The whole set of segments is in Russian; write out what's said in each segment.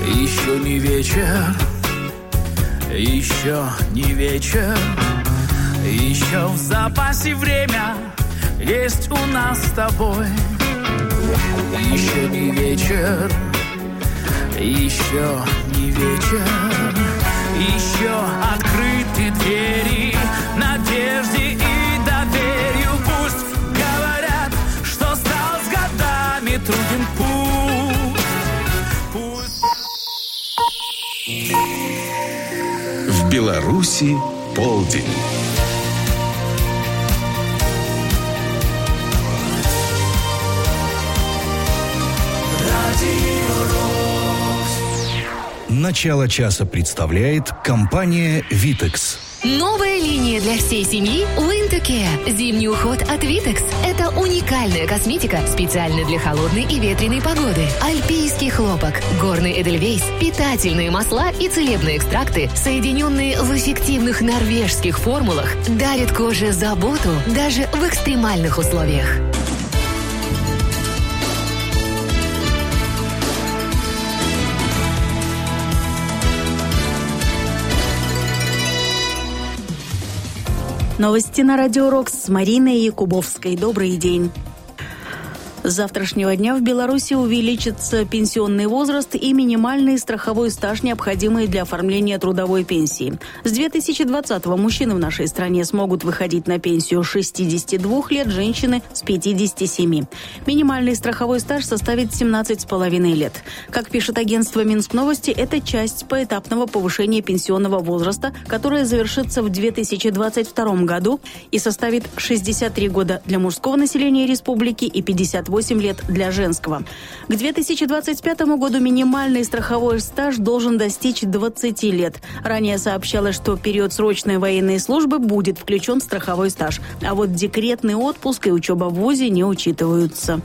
Еще не вечер, еще не вечер, еще в запасе время есть у нас с тобой. Еще не вечер, еще не вечер, еще открыты двери надежде и доверию. Пусть говорят, что стал с годами труден путь. В Беларуси полдень. Начало часа представляет компания «Витекс». Новая линия для всей семьи Winter Care. Зимний уход от Vitex. Это уникальная косметика специально для холодной и ветреной погоды. Альпийский хлопок, горный эдельвейс, питательные масла и целебные экстракты, соединенные в эффективных норвежских формулах, дарят коже заботу даже в экстремальных условиях. Новости на Радио Рокс с Мариной Якубовской. Добрый день. С завтрашнего дня в Беларуси увеличится пенсионный возраст и минимальный страховой стаж, необходимый для оформления трудовой пенсии. С 2020-го мужчины в нашей стране смогут выходить на пенсию с 62 лет, женщины с 57. Минимальный страховой стаж составит 17,5 лет. Как пишет агентство Минск Новости, это часть поэтапного повышения пенсионного возраста, которое завершится в 2022 году и составит 63 года для мужского населения республики и 58 лет для женского. К 2025 году минимальный страховой стаж должен достичь 20 лет. Ранее сообщалось, что период срочной военной службы будет включен в страховой стаж, а вот декретный отпуск и учеба в вузе не учитываются.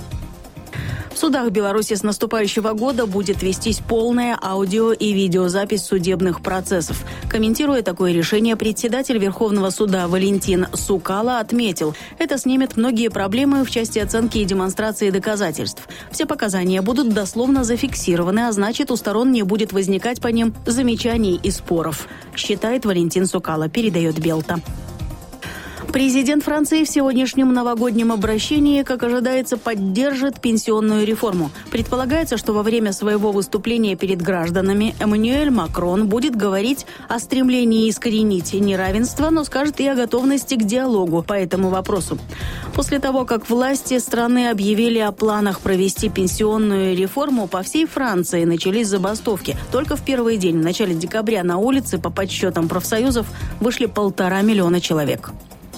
В судах Беларуси с наступающего года будет вестись полная аудио- и видеозапись судебных процессов. Комментируя такое решение, председатель Верховного суда Валентин Сукало отметил, это снимет многие проблемы в части оценки и демонстрации доказательств. Все показания будут дословно зафиксированы, а значит, у сторон не будет возникать по ним замечаний и споров, считает Валентин Сукало, передает Белта. Президент Франции в сегодняшнем новогоднем обращении, как ожидается, поддержит пенсионную реформу. Предполагается, что во время своего выступления перед гражданами Эммануэль Макрон будет говорить о стремлении искоренить неравенство, но скажет и о готовности к диалогу по этому вопросу. После того, как власти страны объявили о планах провести пенсионную реформу, по всей Франции начались забастовки. Только в первый день, в начале декабря, на улице, по подсчетам профсоюзов, вышли 1,5 миллиона человек.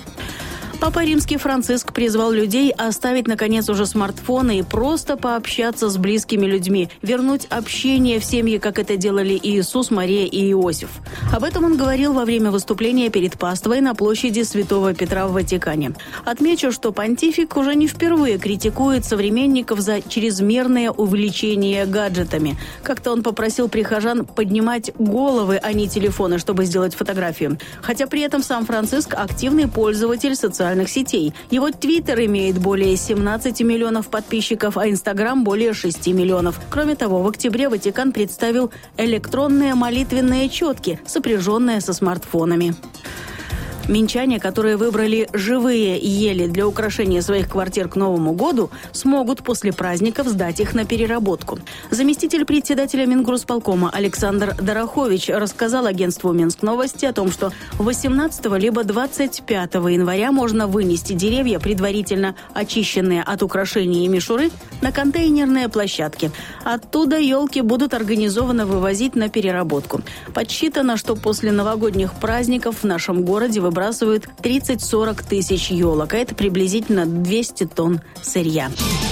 Папа Римский Франциск призвал людей оставить, наконец, уже смартфоны и просто пообщаться с близкими людьми, вернуть общение в семьи, как это делали Иисус, Мария и Иосиф. Об этом он говорил во время выступления перед паствой на площади Святого Петра в Ватикане. Отмечу, что понтифик уже не впервые критикует современников за чрезмерное увлечение гаджетами. Как-то он попросил прихожан поднимать головы, а не телефоны, чтобы сделать фотографию. Хотя при этом сам Франциск активный пользователь социальных сетей. Его Твиттер имеет более 17 миллионов подписчиков, а Инстаграм более 6 миллионов. Кроме того, в октябре Ватикан представил электронные молитвенные четки, сопряженные со смартфонами. Минчане, которые выбрали живые ели для украшения своих квартир к Новому году, смогут после праздников сдать их на переработку. Заместитель председателя Мингрусполкома Александр Дорохович рассказал агентству Минск Новости о том, что 18 либо 25 января можно вынести деревья, предварительно очищенные от украшений и мишуры, на контейнерные площадки. Оттуда елки будут организованно вывозить на переработку. Подсчитано, что после новогодних праздников в нашем городе выбрасывают 30-40 тысяч елок, а это приблизительно 200 тонн сырья.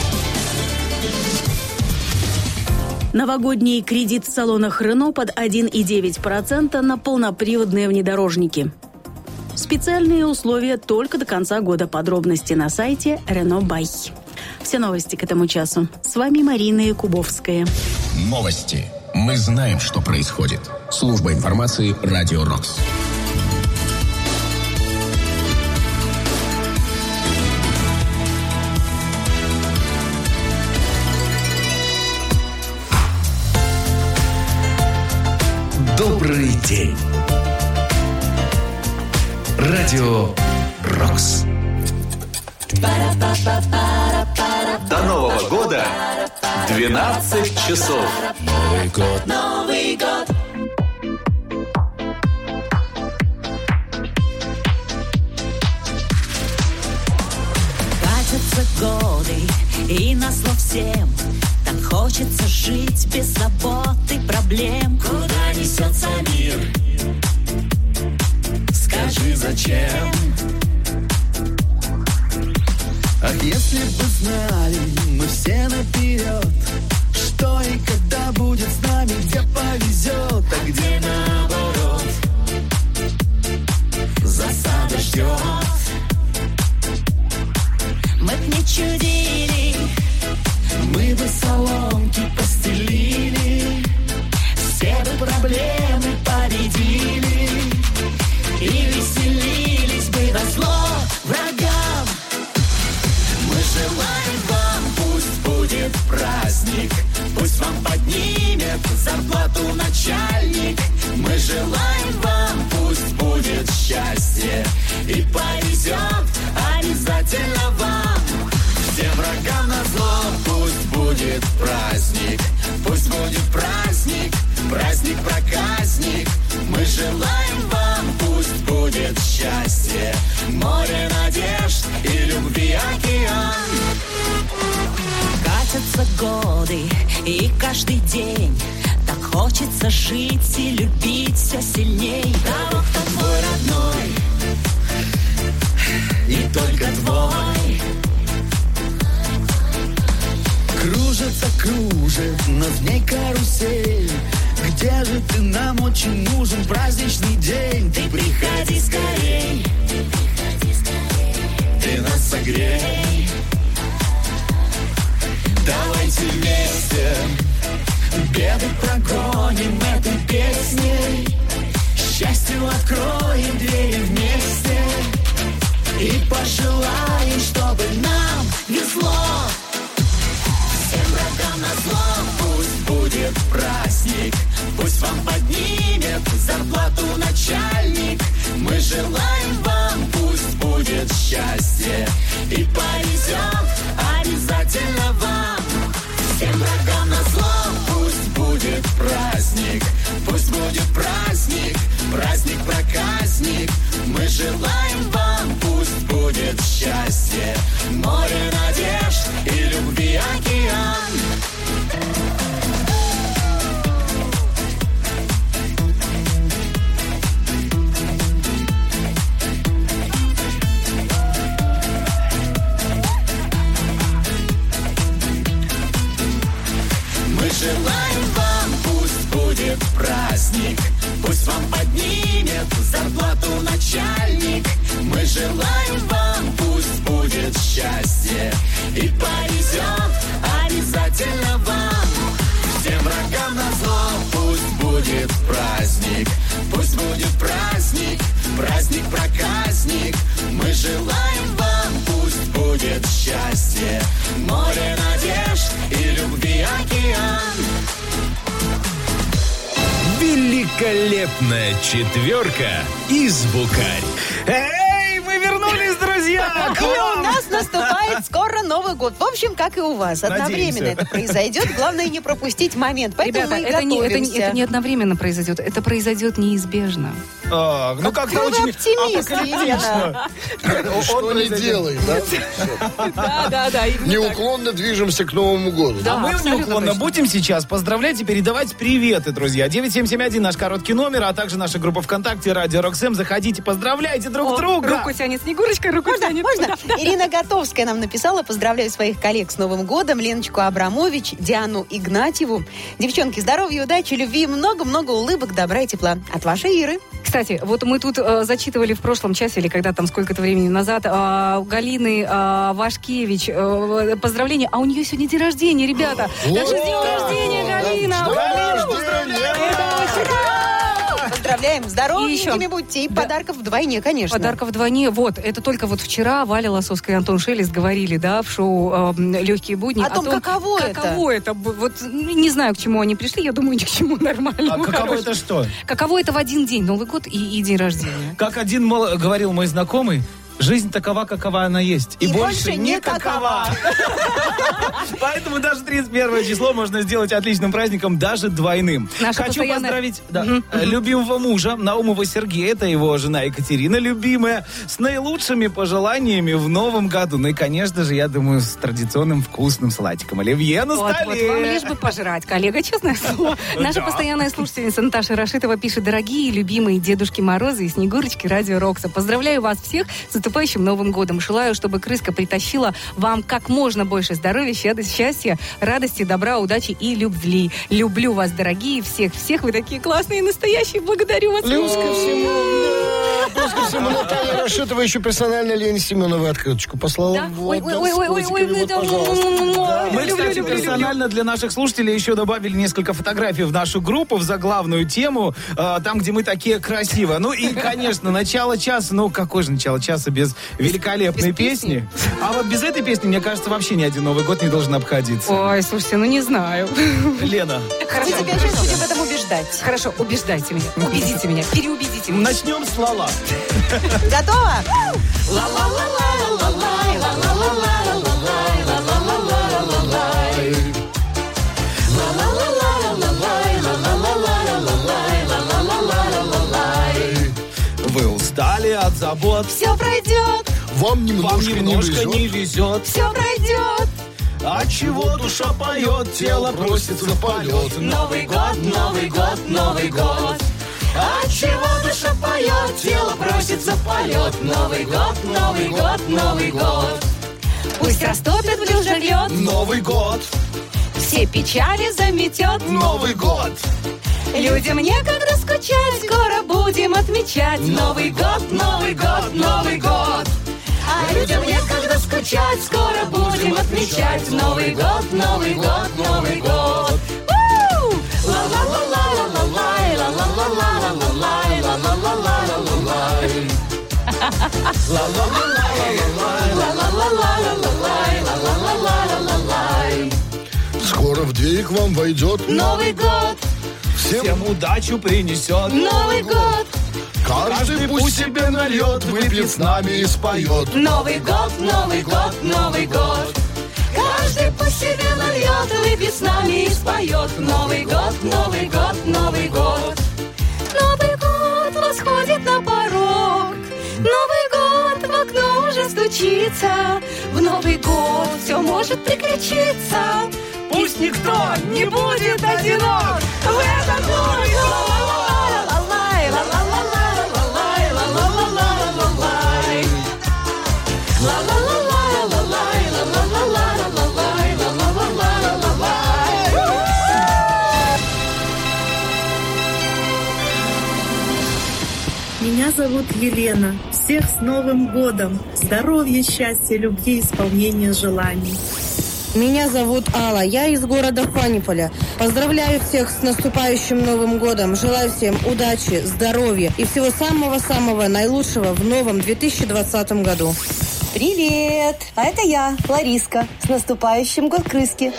Новогодний кредит в салонах Рено под 1,9% на полноприводные внедорожники. Специальные условия только до конца года. Подробности на сайте Renault Buy. Все новости к этому часу. С вами Марина Якубовская. Новости. Мы знаем, что происходит. Служба информации «Радио Рокс». Добрый день. Радио «Рокс». До Нового года 12 часов. Новый год. Новый год. Катятся годы, и назло всем так хочется жить без забот и проблем. Куда несется мир? Скажи, зачем? Ах, если бы знали мы все наперед, что и когда будет с нами, где повезет, а где наоборот засада ждет. Мы б не чудили, мы бы соломки постелили, все бы проблемы победили и веселились бы назло врагам. Мы желаем вам, пусть будет праздник, пусть вам поднимет зарплату начальник. Мы желаем вам, пусть будет счастье и повезет обязательно вам. Всем врагам назло, пусть будет праздник, пусть будет праздник, праздник-проказник. Мы желаем вам, пусть будет счастье, море надежд и любви океан. Катятся годы, и каждый день так хочется жить и любить все сильней того, кто твой родной И только твой. Кружится, кружит над ней карусель. Где же ты, нам очень нужен праздничный день. Ты приходи скорей, ты нас согрей. Давайте вместе беды прогоним этой песней. Счастью откроем двери вместе и пожелаем, чтобы нам везло. Всем врагам назло, пусть будет праздник, пусть вам поднимет зарплату начальник. Мы желаем вам, пусть будет счастье и повезет обязательно вам. Всем врагам назло, пусть будет праздник, пусть будет праздник, праздник-проказник. Мы желаем вам, пусть будет счастье, море надежд и любви океан. Мы желаем вам, пусть будет праздник, пусть вам поднимет зарплату начальник. Мы желаем вам, пусть будет счастье и повезет обязательно вам. Всем врагам назло, пусть будет праздник, пусть будет праздник, праздник-проказник. Мы желаем вам, пусть будет счастье, море надежд и любви океан. Великолепная четверка из Букарь. Эй, мы вернулись, друзья! И у нас наступает скоро Новый год. В общем, как и у вас. Одновременно это произойдет. Главное не пропустить момент. Поэтому Ребята, мы это готовимся. не одновременно произойдет. Это произойдет неизбежно. Ну как-то очень оптимист, Елена. Что не делаем, да? Да. Неуклонно движемся к Новому году. А мы неуклонно будем сейчас поздравлять и передавать приветы, друзья. 9771 наш короткий номер, а также наша группа ВКонтакте Радио Рокс-ФМ. Заходите, поздравляйте друг друга. Руку тянет Снегурочка, руку тянет. Можно? Ирина Готовская нам написала: поздравляю своих коллег с Новым годом. Леночку Абрамович, Диану Игнатьеву. Девчонки, здоровья, удачи, любви, много-много улыбок, добра и тепла. От вашей Иры. Кстати, вот мы тут зачитывали в прошлом часе, или когда там сколько-то времени назад, у Галины Вашкевич поздравления, а у нее сегодня день рождения, ребята. Так что с днем рождения, Галина! Поздравляем! Поздравляем. Здоровенькими еще. будьте. И подарков вдвойне, конечно. Подарков вдвойне. Вот, это только вот вчера Валя Лосовская и Антон Шелест говорили, да, в шоу «Легкие будни». О том, каково это. Вот не знаю, к чему они пришли, я думаю, ни к чему нормальному. А каково это что? Каково это в один день, Новый год и день рождения. Как один говорил мой знакомый, жизнь такова, какова она есть. И больше никакова. Поэтому даже 31 число можно сделать отличным праздником, даже двойным. Хочу поздравить любимого мужа Наумова Сергея, это его жена Екатерина, любимая, с наилучшими пожеланиями в новом году. Ну и, конечно же, я думаю, с традиционным вкусным салатиком оливье на столе. Вот, вам лишь бы пожрать, коллега, честное слово. Наша постоянная слушательница Наташа Рашитова пишет: дорогие, любимые Дедушки Морозы и Снегурочки Радио Рокса, поздравляю вас всех с наступающим Новым годом. Желаю, чтобы крыска притащила вам как можно больше здоровья, счастья, радости, добра, удачи и любви. Люблю вас, дорогие, всех. Вы такие классные и настоящие. Благодарю вас. Плюс ко всему, Наталья Рашитова еще персонально Лене Семеновой открыточку послала. Да? Вот, Мы, кстати, персонально для наших слушателей еще добавили несколько фотографий в нашу группу, в заглавную тему, там, где мы такие красивые. Ну и, конечно, начало часа, ну какое же начало часа без великолепной песни? А вот без этой песни, мне кажется, вообще ни один Новый год не должен обходиться. Ой, слушайте, ну не знаю. Лена. Хорошо, мы тебя сейчас будем в этом убеждать. Хорошо, убеждайте меня, убедите меня, переубедите меня. Начнем с ла-ла. Готово? Вы устали от забот. Все пройдет. Вам немножко не везет. Все пройдет. От чего душа поет, тело просится в полет. Новый год, Новый год, Новый год. От чего душа поет, тело просится в полет. Новый год, Новый год, Новый год. Пусть растопит в люжах лед. Новый год. Все печали заметет. Новый год. Людям некогда скучать, скоро будем отмечать Новый год, Новый год, Новый год. А людям некогда скучать, скоро будем отмечать Новый год, Новый год, Новый год. Ла-ла-ла-ла-ла-лай, ла-ла-ла-ла-ла-лай, ла-ла-ла-ла-ла-лай. Ла-ла-ла-ла-ла-лай, ла-ла-ла-ла-ла-лай, ла-ла-ла-ла-ла-лай. Скоро в дверь к вам войдет Новый год. Всем удачу принесет Новый год. Каждый пусть себе нальет, выпьет с нами и споет. Новый год, Новый год, Новый год. Каждый пусть себе нальет, выпьет с нами и споет. Новый год, Новый год, Новый год. Новый год восходит на порог. Новый год в окно уже стучится. В Новый год все может приключиться. Пусть никто не будет одинок В этот Новый год. Меня зовут Елена. Всех с Новым годом! Здоровья, счастья, любви, исполнения желаний. Меня зовут Алла, я из города Фаниполя. Поздравляю всех с наступающим Новым годом. Желаю всем удачи, здоровья и всего самого-самого наилучшего в новом 2020 году. Привет! А это я, Лариска. С наступающим год крыски.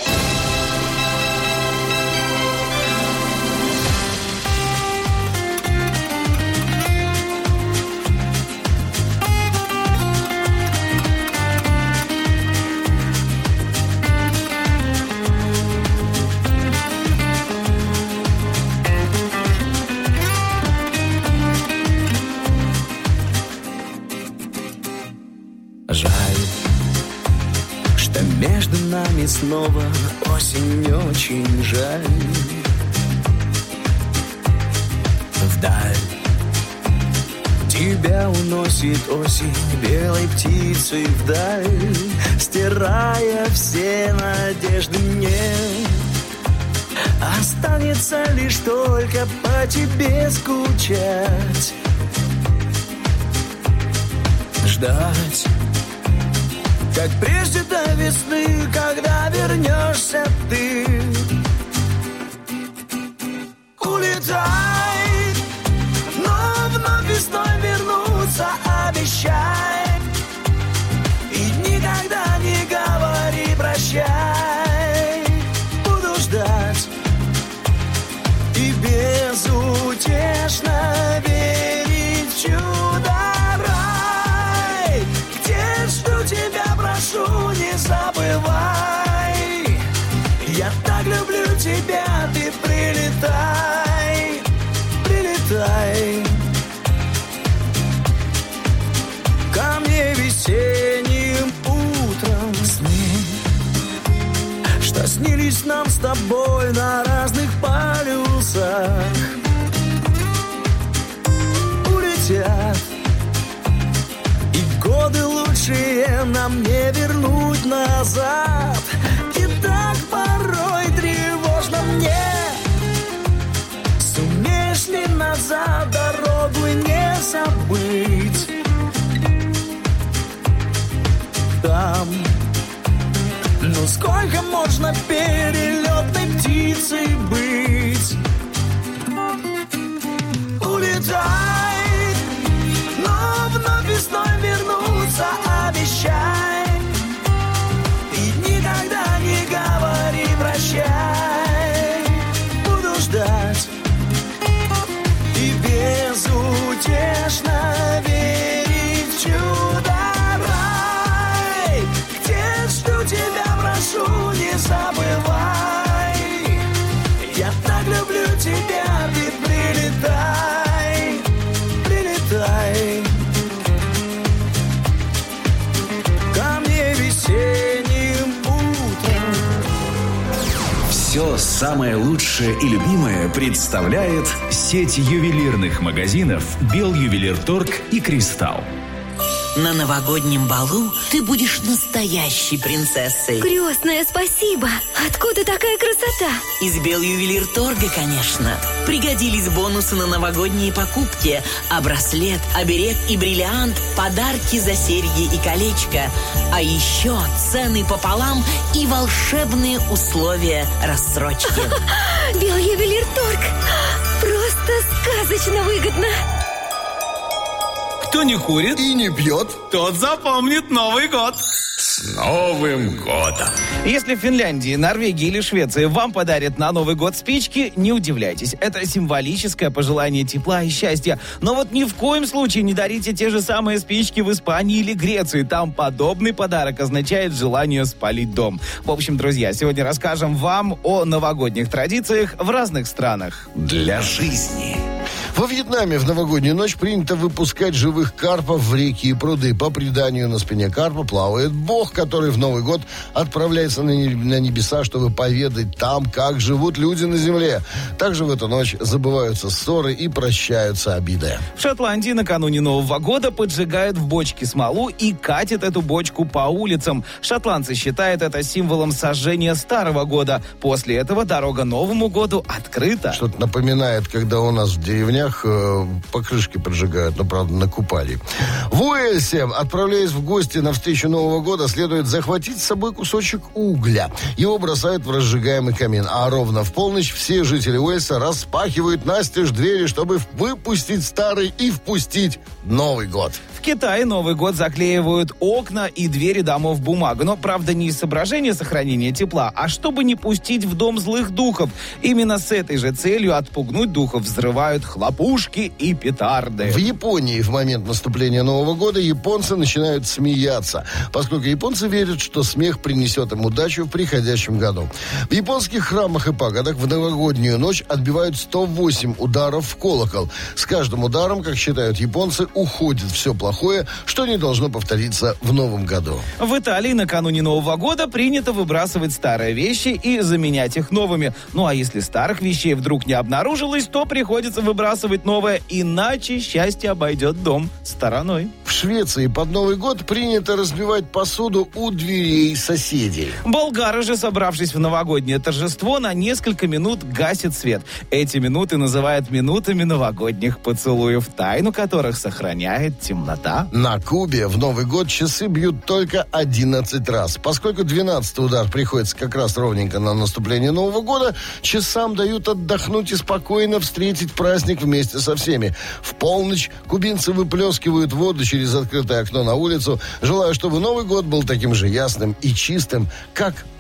Между нами снова осень, очень жаль. Вдаль тебя уносит осень белой птицей вдаль, стирая все надежды мне. Останется лишь только по тебе скучать, ждать, как прежде до весны, когда вернешься ты. Улетай и безутешно верить в чудо-рай, где жду тебя, прошу, не забывай. Я так люблю тебя, ты прилетай, прилетай ко мне весенним утром сны, что снились нам с тобой на разных полюсах, улетят, и годы лучшие нам не вернуть назад. И так порой тревожно мне, сумеешь ли назад дорогу не забыть? Там, ну сколько можно перелетной птицей быть? Улетай, но вновь весной вернуться обещай. И никогда не говори прощай. Буду ждать и безутешно верить в чудо-рай, где жду тебя, прошу, не забывай. Я так люблю тебя, ты прилетай, прилетай ко мне весенним утром. Все самое лучшее и любимое представляет сеть ювелирных магазинов «Белювелирторг» и «Кристалл». На новогоднем балу ты будешь настоящей принцессой. Крестная, спасибо. Откуда такая красота? Из Белювелирторга, конечно. Пригодились бонусы на новогодние покупки. А браслет, оберег и бриллиант, подарки за серьги и колечко. А еще цены пополам и волшебные условия рассрочки. Белювелирторг. Просто сказочно выгодно. Кто не курит и не пьет, тот запомнит Новый год. С Новым годом! Если в Финляндии, Норвегии или Швеции вам подарят на Новый год спички, не удивляйтесь. Это символическое пожелание тепла и счастья. Но вот ни в коем случае не дарите те же самые спички в Испании или Греции. Там подобный подарок означает желание спалить дом. В общем, друзья, сегодня расскажем вам о новогодних традициях в разных странах. Для жизни. Во Вьетнаме в новогоднюю ночь принято выпускать живых карпов в реки и пруды. По преданию, на спине карпа плавает бог, который в Новый год отправляется на небеса, чтобы поведать там, как живут люди на земле. Также в эту ночь забываются ссоры и прощаются обиды. В Шотландии накануне Нового года поджигают в бочке смолу и катят эту бочку по улицам. Шотландцы считают это символом сожжения Старого года. После этого дорога Новому году открыта. Что-то напоминает, когда у нас в деревнях покрышки поджигают, но, правда, на Купали. В Уэльсе, отправляясь в гости на встречу Нового года, следует захватить с собой кусочек угля. Его бросают в разжигаемый камин. А ровно в полночь все жители Уэльса распахивают настежь двери, чтобы выпустить старый и впустить Новый год. В Китае Новый год заклеивают окна и двери домов бумагой. Но, правда, не из соображения сохранения тепла, а чтобы не пустить в дом злых духов. Именно с этой же целью отпугнуть духов взрывают хлопушки и петарды. В Японии в момент наступления Нового года японцы начинают смеяться, поскольку японцы верят, что смех принесет им удачу в приходящем году. В японских храмах и пагодах в новогоднюю ночь отбивают 108 ударов в колокол. С каждым ударом, как считают японцы, уходит все плохое, что не должно повториться в Новом году. В Италии накануне Нового года принято выбрасывать старые вещи и заменять их новыми. Ну а если старых вещей вдруг не обнаружилось, то приходится выбрасывать новое, иначе счастье обойдет дом стороной. В Швеции под Новый год принято разбивать посуду у дверей соседей. Болгары же, собравшись в новогоднее торжество, на несколько минут гасят свет. Эти минуты называют минутами новогодних поцелуев, тайну которых сохраняет темнота. На Кубе в Новый год часы бьют только 11 раз. Поскольку 12-й удар приходится как раз ровненько на наступление Нового года, часам дают отдохнуть и спокойно встретить праздник вместе со всеми. В полночь кубинцы выплескивают воду через открытое окно на улицу, желая, чтобы Новый год был таким же ясным и чистым, как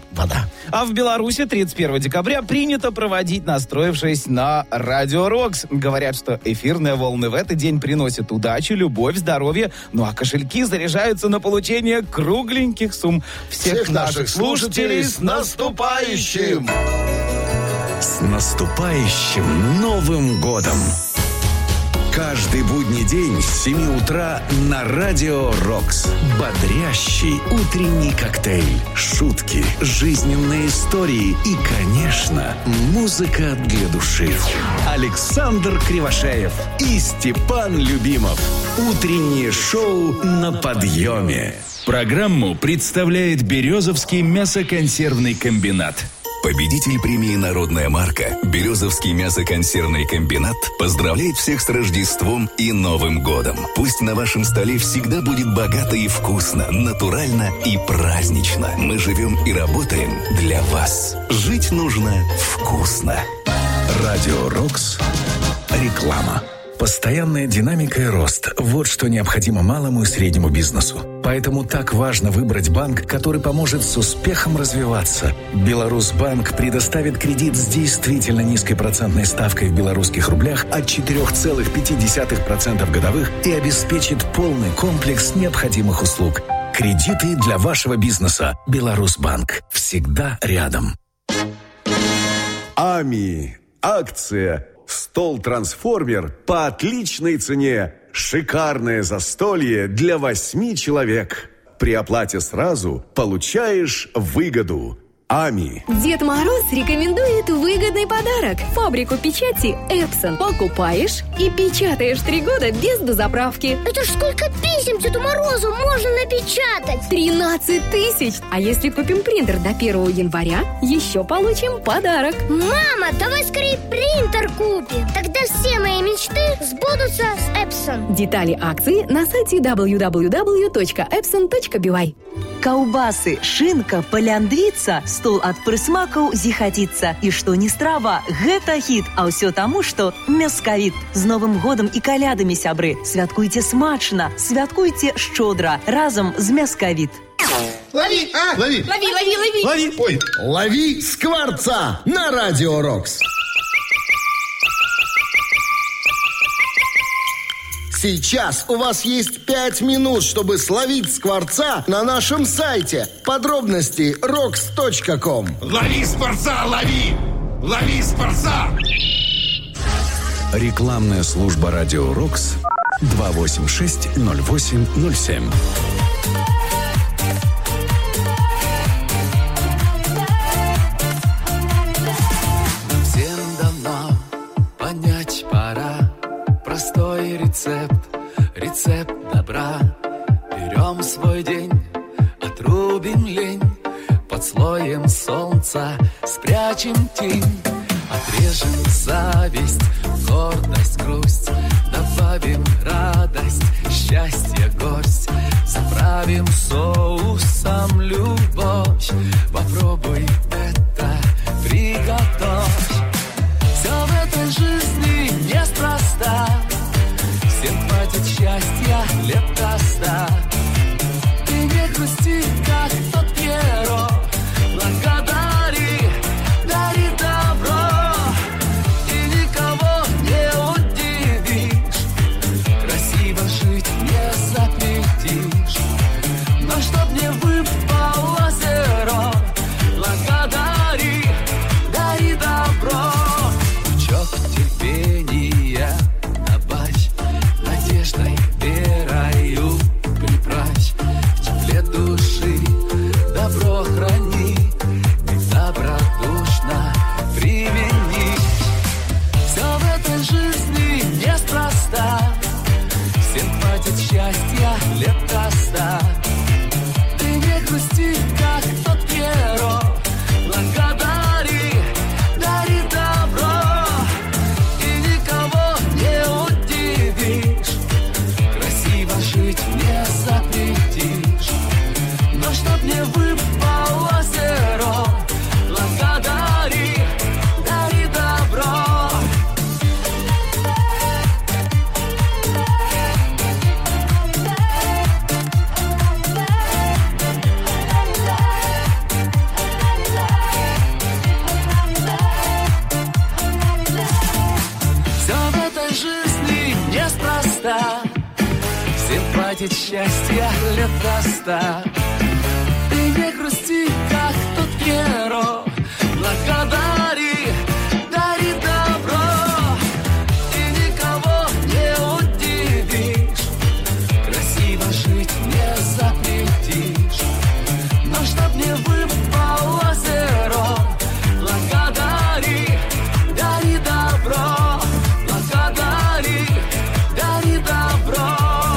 вода. А в Беларуси 31 декабря принято проводить, настроившись на Радио Рокс. Говорят, что эфирные волны в этот день приносят удачу, любовь, здоровье, ну а кошельки заряжаются на получение кругленьких сумм. Всех наших слушателей с наступающим! С наступающим Новым годом! Каждый будний день с 7 утра на Радио Рокс. Бодрящий утренний коктейль, шутки, жизненные истории и, конечно, музыка для души. Александр Кривошеев и Степан Любимов. Утреннее шоу на подъеме. Программу представляет Березовский мясоконсервный комбинат. Победитель премии «Народная марка» Березовский мясоконсервный комбинат поздравляет всех с Рождеством и Новым годом. Пусть на вашем столе всегда будет богато и вкусно, натурально и празднично. Мы живем и работаем для вас. Жить нужно вкусно. Радио Рокс. Реклама. Постоянная динамика и рост – вот что необходимо малому и среднему бизнесу. Поэтому так важно выбрать банк, который поможет с успехом развиваться. Беларусьбанк предоставит кредит с действительно низкой процентной ставкой в белорусских рублях от 4,5% годовых и обеспечит полный комплекс необходимых услуг. Кредиты для вашего бизнеса. Беларусьбанк. Всегда рядом. АМИ. Акция. Стол-трансформер по отличной цене. Шикарное застолье для 8 человек. При оплате сразу получаешь выгоду. АМИ. Дед Мороз рекомендует выгодный подарок. Фабрику печати Epson. Покупаешь и печатаешь 3 года без дозаправки. Это ж сколько писем Деду Морозу можно напечатать? 13 000. А если купим принтер до 1 января, еще получим подарок. Мама, давай скорее принтер купим. Тогда все мои мечты сбудутся с Epson. Детали акции на сайте www.epson.by. Каўбасы, шынка, паляндріца, стол ад прысмакаў зіхаціцца. І што не страва, гэта хіт, а ўсё таму, што мяскавіт. З Новым годам і калядамі, сябры. Святкуйце смачна, святкуйце шчодра, разам з мяскавіт. Лови, лови. Лови. Ой, лови Скворца на Радио Рокс. Сейчас у вас есть 5 минут, чтобы словить Скворца на нашем сайте. Подробности rocks.com. Лови Скворца, лови! Лови Скворца! Рекламная служба Радио Рокс 286-08-07. Всем давно понять пора простой рецепт добра. Берем свой день, отрубим лень, под слоем солнца спрячем тень. Отрежем зависть, гордость, грусть, добавим радость, счастье, горсть. Заправим соусом любовь, попробуй это, приготовь. Все в этой жизни неспроста, всем хватит счастья лет до 100. Ты не грусти, как тот пирог, благодари, дари добро. И никого не удивишь, красиво жить не запретишь. Но чтоб не выпало зеро, благодари, дари добро. Пучок терпения добавь, надеждой, верою приправь. В тепле души добро храни, и добродушно примени. Все в этой жизни неспроста, всем хватит счастья лет до 100. Ты не грусти, как тот пирог, благодари, дари добро. И хватит счастья лет на 100. Ты не грусти, как тот Пьеро, благодари, дари добро. И никого не удивишь, красиво жить не запретишь. Но чтоб не выпало зеро, благодари, дари добро. Благодари, дари добро.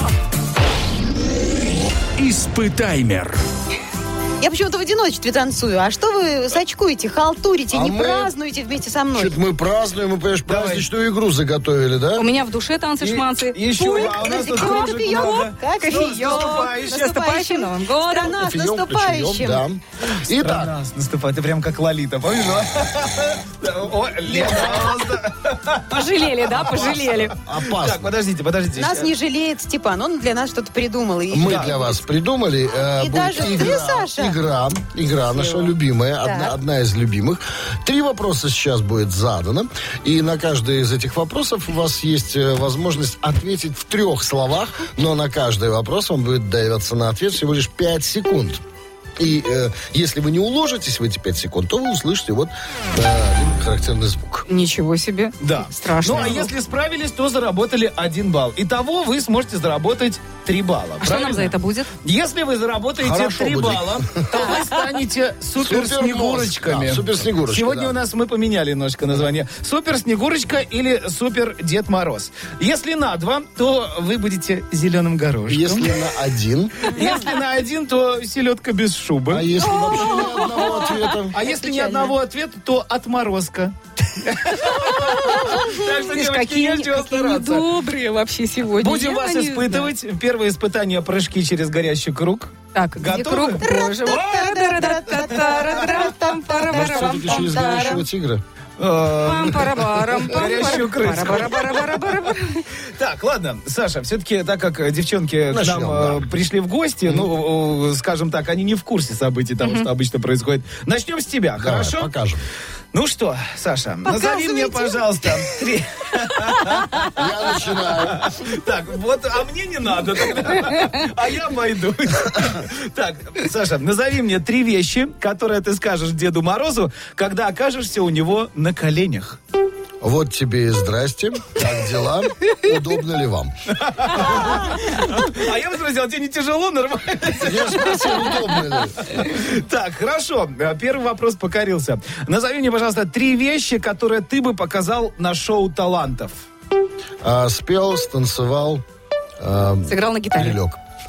Испытаймер. Я почему-то в одиночестве танцую. А что вы сачкуете, халтурите, не мы празднуете вместе со мной? Что-то мы празднуем, мы, понимаешь, праздничную игру заготовили, да? У меня в душе танцы-шманцы. Еще у нас тут кружек много. С наступающим Новым годом. Страна с наступающим. Да. Итак. Страна с наступает. Ты прям как Лолита, помнишь? О, Лена. Пожалели, да? Пожалели. Опасно. Так, подождите. Нас не жалеет Степан, он для нас что-то придумал. Мы для вас придумали. И даже ты, Саша. Игра наша любимая, одна из любимых. 3 вопроса сейчас будет задано. И на каждый из этих вопросов у вас есть возможность ответить в 3 словах, но на каждый вопрос вам будет даваться на ответ всего лишь 5 секунд. И если вы не уложитесь в эти 5 секунд, то вы услышите вот один характерный звук. Ничего себе. Да. Страшно. Ну, а если справились, то заработали 1 балл. Итого вы сможете заработать 3 балла. А что нам за это будет? Если вы заработаете Хорошо 3 будет. балла, то вы станете суперснегурочками. Да, суперснегурочка, Сегодня да. у нас мы поменяли немножко название. Суперснегурочка или Супер Дед Мороз. Если на 2, то вы будете зеленым горошком. Если на 1. Если на 1, то селедка без шубы. А если вообще ни одного ответа? А если ни одного ответа, то отморозка. Так что, девочки, не чего стараться. Добрые вообще сегодня. Будем вас испытывать. Первое испытание — прыжки через горящий круг. Так, где круг? Боже мой. Может, все-таки через горящего тигра? Горящую крыску. Так, ладно, Саша, все-таки, так как девчонки к нам пришли в гости, ну, скажем так, они не в курсе событий того, что обычно происходит. Начнем с тебя, Давай, хорошо? покажем. Ну что, Саша, назови мне, пожалуйста, 3... Я начинаю. Так, вот, а мне не надо тогда. А я обойдусь. Так, Саша, назови мне 3 вещи, которые ты скажешь Деду Морозу, когда окажешься у него на коленях. Вот тебе и здрасте. Как дела? Удобно ли вам? А я бы спросил, тебе не тяжело, нормально? Я спросил, удобно ли. Так, хорошо. Первый вопрос покорился. Назови мне, пожалуйста, 3 вещи, которые ты бы показал на шоу талантов. Спел, станцевал. Сыграл на гитаре. Лег.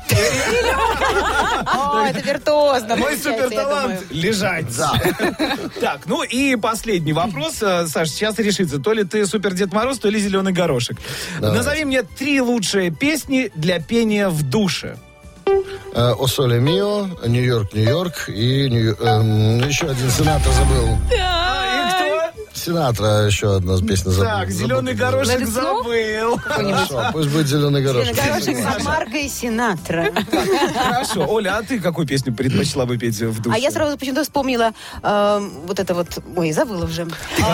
О, это виртуозно. Мой суперталант — лежать. Да. Так, ну и последний вопрос, Саш, сейчас решится. То ли ты супер Дед Мороз, то ли зеленый горошек. Давай. Назови мне 3 лучшие песни для пения в душе. «О соле мио», «Нью-Йорк, Нью-Йорк» и еще один Синатра забыл. Синатра еще одна песня забыл. Так, зеленый горошек забыл. Хорошо, пусть будет зеленый горошек. Зеленый горошек с Маркой Синатра. Хорошо. Оля, а ты какую песню предпочла бы петь в душе? А я сразу почему-то вспомнила вот это вот... Ой, забыла уже.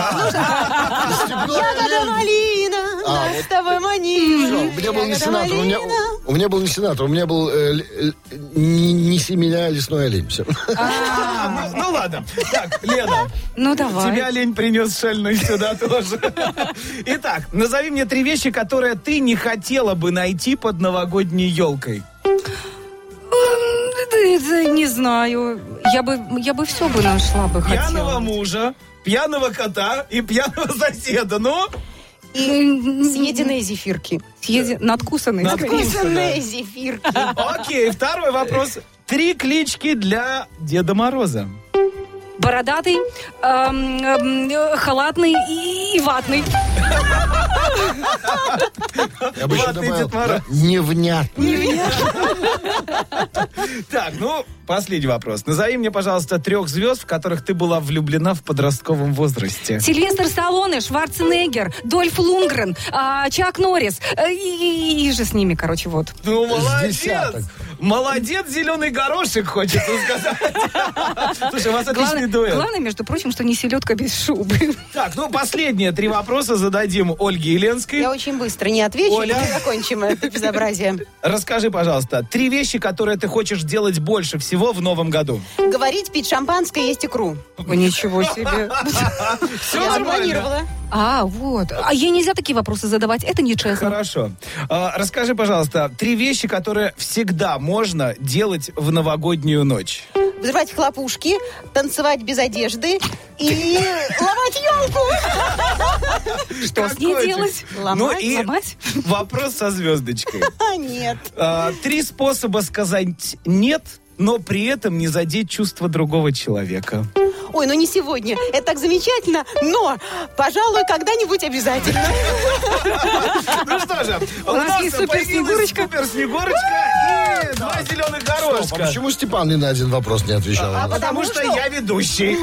Ягода малина, нас с тобой манит. У меня был не Синатра, у меня был не Синатра, у меня был не семеня, лесной олень. Все. Ну ладно. Так, Лена. Ну давай. Тебя олень принес шальной сюда тоже. Итак, назови мне 3 вещи, которые ты не хотела бы найти под новогодней елкой. Не знаю. Я бы все бы нашла бы хотела. Пьяного мужа, пьяного кота и пьяного соседа. Ну? И съеденные зефирки. Надкусанные. Надкусанные зефирки. Окей, второй вопрос. 3 клички для Деда Мороза. Бородатый, халатный и ватный. Я бы еще добавил, невнятный. Так, ну, последний вопрос. Назови мне, пожалуйста, 3 звезд, в которых ты была влюблена в подростковом возрасте. Сильвестр Сталлоне, Шварценеггер, Дольф Лундгрен, Чак Норрис. И же с ними, короче, вот. Ну, молодец! Молодец, зеленый горошек, хочется сказать. Слушай, у вас отличный дуэт. Главное, между прочим, что не селедка без шубы. Так, последние 3 вопроса зададим Ольге Еленской. Я очень быстро не отвечу, Оля. и закончим это безобразие. Расскажи, пожалуйста, 3 вещи, которые ты хочешь делать больше всего в новом году. Говорить, пить шампанское, есть икру. Ничего себе. Я запланировала. Вот. А ей нельзя такие вопросы задавать, это нечестно. Хорошо. Расскажи, пожалуйста, 3 вещи, которые всегда можно делать в новогоднюю ночь. Взрывать хлопушки, танцевать без одежды и ломать елку. Что с ней делать? Ломать? Вопрос со звездочкой. Нет. 3 способа сказать «нет», но при этом не задеть чувства другого человека. Ой, не сегодня. Это так замечательно, но, пожалуй, когда-нибудь обязательно. Ну что же, у нас есть суперснегурочка. Суперснегурочка и 2 зеленых горошка. А почему Степан ни на один вопрос не отвечал? Потому что я ведущий.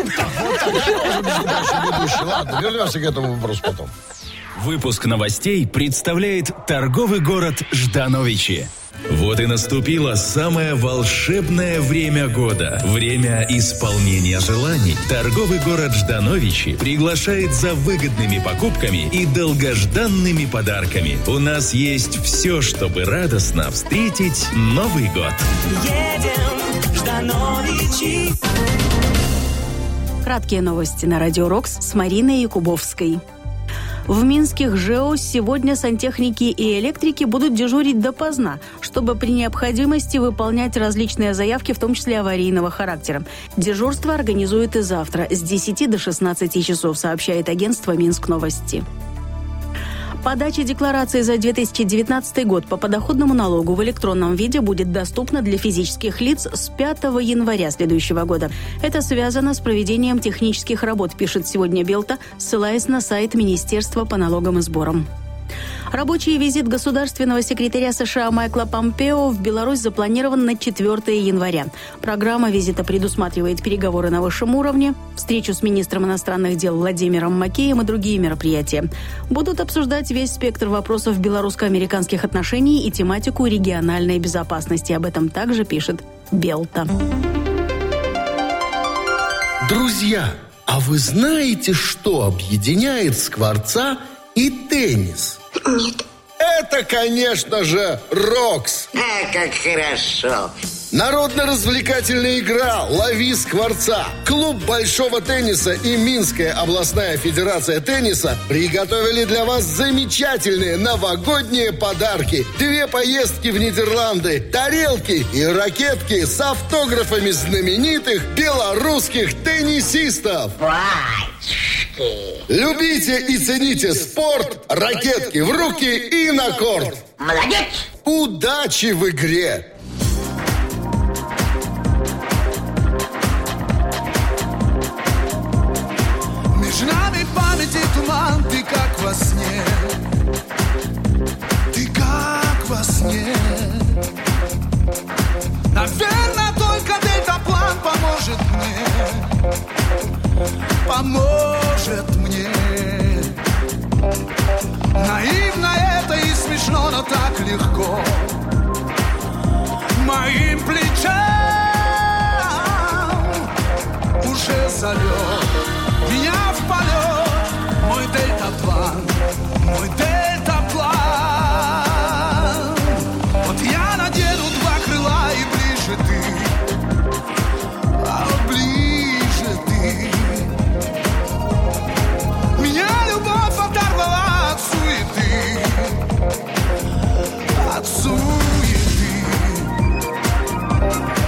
Ладно, вернемся к этому вопросу потом. Выпуск новостей представляет торговый город Ждановичи. Вот и наступило самое волшебное время года. Время исполнения желаний. Торговый город Ждановичи приглашает за выгодными покупками и долгожданными подарками. У нас есть все, чтобы радостно встретить Новый год. Едем в Ждановичи. Краткие новости на Радио Рокс с Мариной Якубовской. В минских ЖЭО сегодня сантехники и электрики будут дежурить допоздна, чтобы при необходимости выполнять различные заявки, в том числе аварийного характера. Дежурство организуют и завтра с 10 до 16 часов, сообщает агентство «Минск Новости». Подача декларации за 2019 год по подоходному налогу в электронном виде будет доступна для физических лиц с 5 января следующего года. Это связано с проведением технических работ, пишет сегодня Белта, ссылаясь на сайт Министерства по налогам и сборам. Рабочий визит государственного секретаря США Майкла Помпео в Беларусь запланирован на 4 января. Программа визита предусматривает переговоры на высшем уровне, встречу с министром иностранных дел Владимиром Макеем и другие мероприятия. Будут обсуждать весь спектр вопросов белорусско-американских отношений и тематику региональной безопасности. Об этом также пишет Белта. Друзья, а вы знаете, что объединяет скворца и теннис? Нет. Это, конечно же, Рокс. Как хорошо. Народно-развлекательная игра «Лови скворца». Клуб большого тенниса и Минская областная федерация тенниса приготовили для вас замечательные новогодние подарки. 2 поездки в Нидерланды, тарелки и ракетки с автографами знаменитых белорусских теннисистов. Любите и цените спорт, ракетки в руки и на корт. Молодец! Удачи в игре! Между нами памяти туман, ты как во сне. Ты как во сне. Наверное, только дельтаплан поможет мне. Поможет мне. Наивно это и смешно, но так легко. Моим плечам уже залет. Меня в полет, мой дельтаплан, мой дельтаплан. Вот я надену 2 крыла и ближе ты, а ближе ты. Меня любовь оторвала от суеты, от суеты.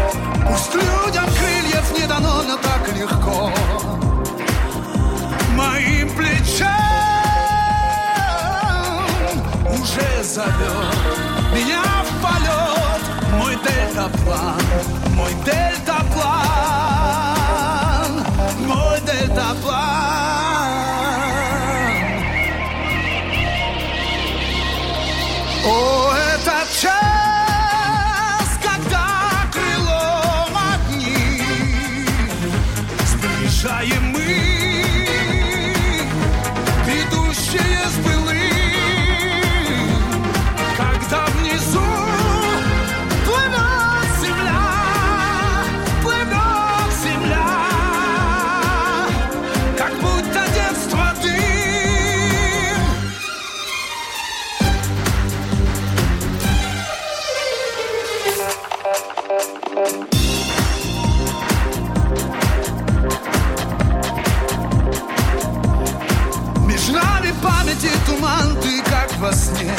сне.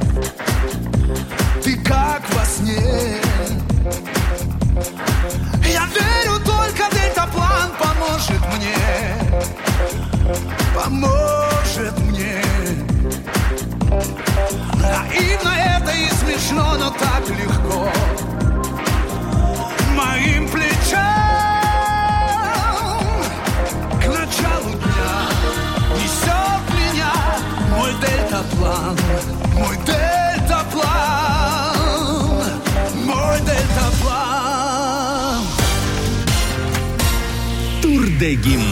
Ты как во сне. Я верю, только дельтаплан поможет мне. Поможет мне. Наивно это и смешно, но так легко. Моим плечам к началу дня несет меня мой дельтаплан, мой дельтаплан, мой дельтаплан. Турдегин.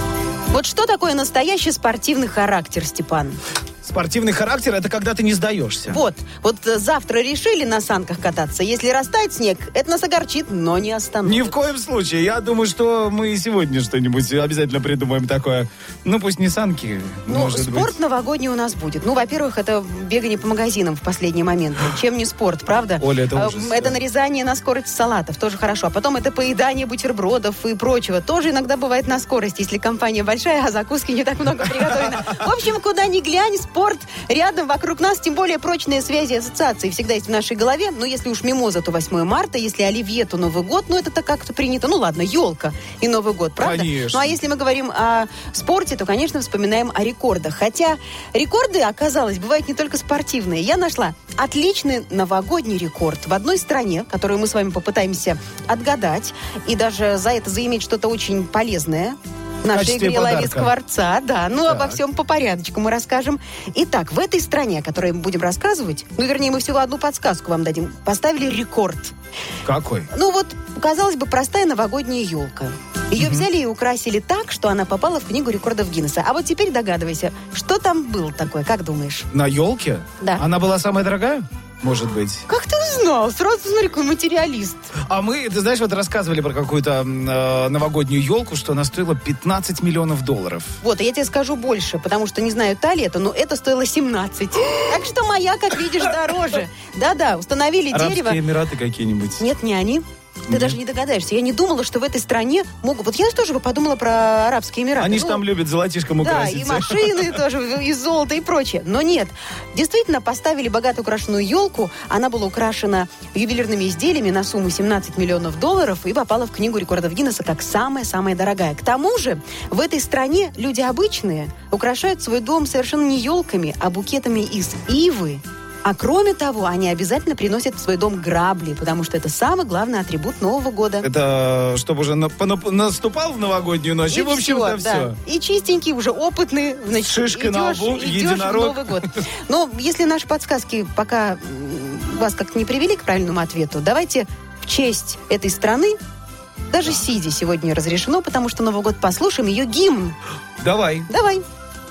Вот что такое настоящий спортивный характер, Степан? Спортивный характер – это когда ты не сдаешься. Вот завтра решили на санках кататься. Если растает снег, это нас огорчит, но не остановит. Ни в коем случае. Я думаю, что мы сегодня что-нибудь обязательно придумаем такое. Ну, пусть не санки, может быть. Спорт новогодний у нас будет. Ну, во-первых, это бегание по магазинам в последний момент. Чем не спорт, правда? Оля, это ужас. Это нарезание на скорость салатов, тоже хорошо. А потом это поедание бутербродов и прочего. Тоже иногда бывает на скорость, если компания большая, а закуски не так много приготовлено. В общем, куда ни глянь, спорт рядом, вокруг нас, тем более прочные связи и ассоциации всегда есть в нашей голове. Но если уж мимоза, то 8 марта, если оливье, то Новый год. Ну, это-то как-то принято. Ну, ладно, елка и Новый год, правда? Конечно. Ну, а если мы говорим о спорте, то, конечно, вспоминаем о рекордах. Хотя рекорды, оказалось, бывают не только спортивные. Я нашла отличный новогодний рекорд в одной стране, которую мы с вами попытаемся отгадать. И даже за это заиметь что-то очень полезное. В нашей игре «Лови скворца», да. Ну, обо всем по порядочку мы расскажем. Итак, в этой стране, о которой мы будем рассказывать, ну, вернее, мы всего одну подсказку вам дадим, поставили рекорд. Какой? Ну, вот, казалось бы, простая новогодняя елка. Ее взяли и украсили так, что она попала в книгу рекордов Гиннесса. А вот теперь догадывайся, что там было такое, как думаешь? На елке? Да. Она была самая дорогая? Может быть. Как ты узнал? Сразу смотри, какой материалист. А мы, ты знаешь, вот рассказывали про какую-то новогоднюю елку, что она стоила $15 миллионов. Вот, а я тебе скажу больше, потому что не знаю, та ли это, но это стоило 17. Так что моя, как видишь, дороже. Да-да, установили дерево. Арабские Эмираты какие-нибудь? Нет, не они. Ты даже не догадаешься. Я не думала, что в этой стране могут... Вот я тоже подумала про Арабские Эмираты. Они же там любят золотишком украситься. Да, и машины тоже из золота и прочее. Но нет. Действительно, поставили богато украшенную елку. Она была украшена ювелирными изделиями на сумму $17 миллионов и попала в книгу рекордов Гиннесса как самая-самая дорогая. К тому же, в этой стране люди обычные украшают свой дом совершенно не елками, а букетами из ивы. А кроме того, они обязательно приносят в свой дом грабли, потому что это самый главный атрибут Нового года. Это чтобы уже наступал в новогоднюю ночь, и в общем-то все. И чистенький, уже опытный. Значит, шишкой на лбу, единорог. В Новый год. Но если наши подсказки пока вас как-то не привели к правильному ответу, давайте в честь этой страны, даже сидя сегодня разрешено, потому что Новый год послушаем ее гимн. Давай. Давай.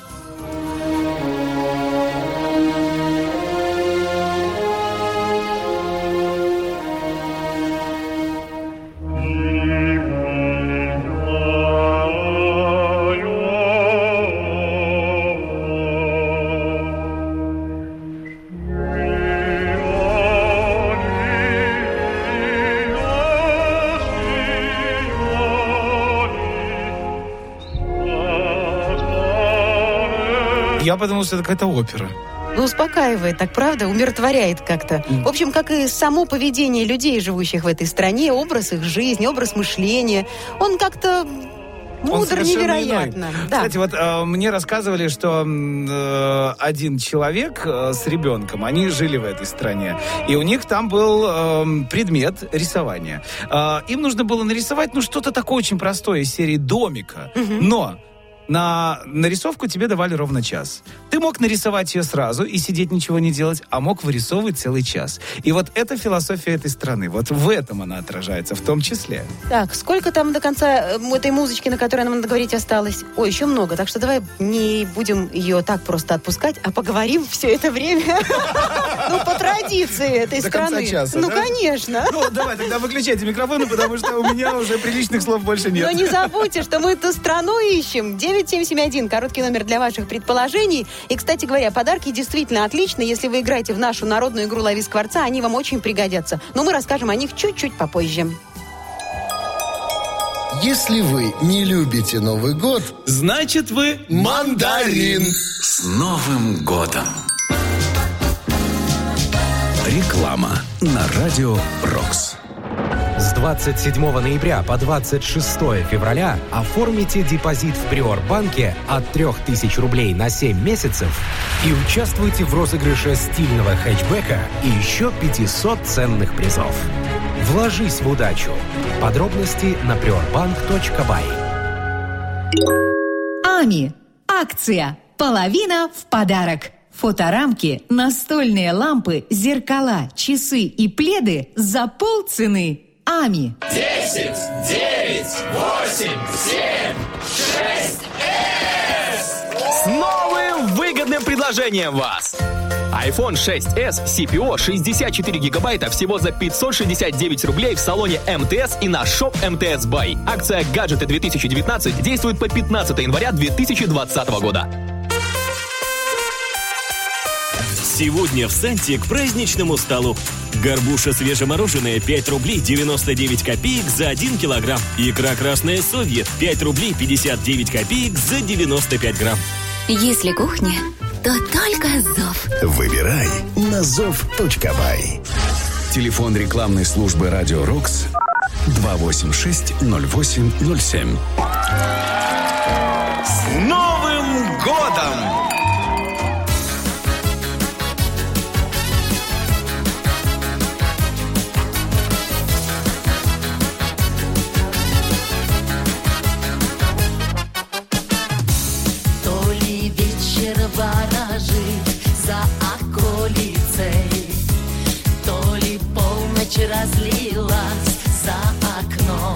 Я подумал, что это какая-то опера. Ну, успокаивает, так правда? Умиротворяет как-то. В общем, как и само поведение людей, живущих в этой стране, образ их жизни, образ мышления, он как-то... мудр невероятно. Да. Кстати, вот мне рассказывали, что один человек с ребенком, они жили в этой стране, и у них там был предмет рисования. Им нужно было нарисовать, что-то такое очень простое из серии домика. Но на нарисовку тебе давали ровно час. Ты мог нарисовать ее сразу и сидеть ничего не делать, а мог вырисовывать целый час. И вот это философия этой страны. Вот в этом она отражается, в том числе. Так, сколько там до конца этой музычки, на которой нам надо говорить, осталось? Ой, еще много. Так что давай не будем ее так просто отпускать, а поговорим все это время. Ну, по традиции этой страны. До конца часа, ну, конечно. Ну, давай, тогда выключайте микрофоны, потому что у меня уже приличных слов больше нет. Но не забудьте, что мы эту страну ищем. 9771, короткий номер для ваших предположений. И, кстати говоря, подарки действительно отличные. Если вы играете в нашу народную игру «Лови скворца», они вам очень пригодятся. Но мы расскажем о них чуть-чуть попозже. Если вы не любите Новый год, значит вы мандарин. С Новым годом! Реклама на Радио Рокс. С 27 ноября по 26 февраля оформите депозит в Приорбанке от 3000 рублей на 7 месяцев и участвуйте в розыгрыше стильного хэтчбека и еще 500 ценных призов. Вложись в удачу. Подробности на priorbank.by. Ами. Акция. Половина в подарок. Фоторамки, настольные лампы, зеркала, часы и пледы за полцены. Ами. 10, 9, 8, 7, 6, С новым выгодным предложением вас! iPhone 6s CPO 64 гигабайта всего за 569 рублей в салоне МТС и на Shop МТС Buy. Акция «Гаджеты 2019» действует по 15 января 2020 года. Сегодня в Санте к праздничному столу. Горбуша свежемороженая 5 рублей 99 копеек за 1 килограмм. Икра красная совье 5 рублей 59 копеек за 95 грамм. Если кухня, то только Зов. Выбирай на zov.by. Телефон рекламной службы Радио Рокс 286-08-07. С Новым годом! за околицей, то ли полночь разлилась за окном.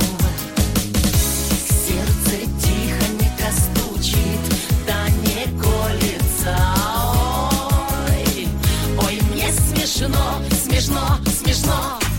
Сердце тихонько стучит, да не колется. Ой, ой, мне смешно, смешно, смешно.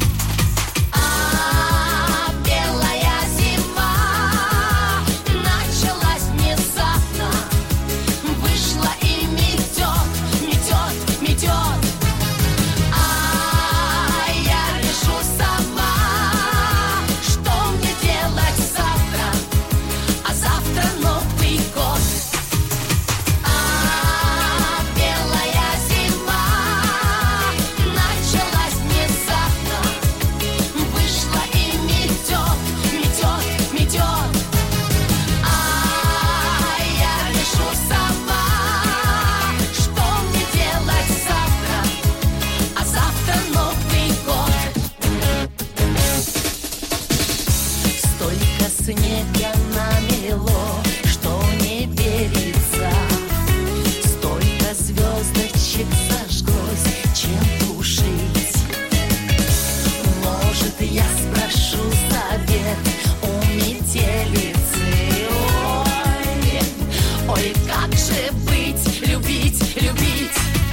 Снега намело, что не верится. Столько звездочек зажглось, чем тушить. Может, я спрошу совет у метелицы. Ой, ой, как же быть, любить, любить.